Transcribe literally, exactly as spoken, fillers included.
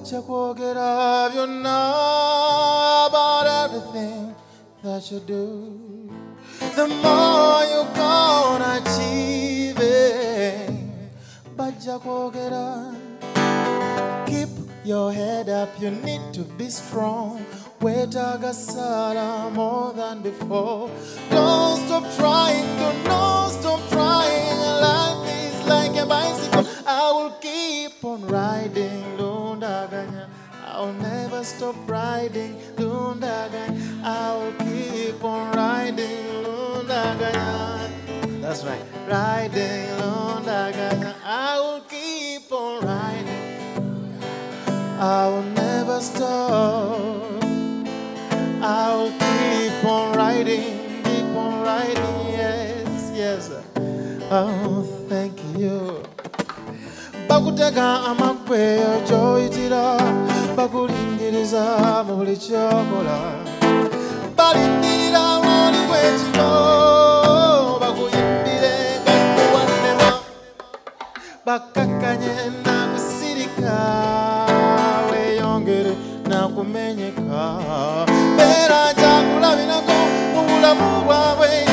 bajja kwogera byonna about everything that you do. The more you gonna achieve it, bajja kwogera. Keep your head up, you need to be strong. Wetaga sala more than before. Don't stop trying, don't stop trying. Life is like a bicycle. I will keep on riding, Lundaganya. I'll never stop riding, Lundaganya. I will keep on riding, Lundaganya. That's right, riding, Lundaganya. I will keep on riding. I will never stop. I will keep on riding, keep on riding, yes, yes. Oh, thank you. Bakutega amakwe ojoyitira, bakulingiriza mu buli kyokola. Balindirira lwoli kwekiro, bakuyimbire gakuwannema, bakakanye nakusirika, weyongere nakumenyeka. Beera kyakulabirako mu bulamu bwabwe.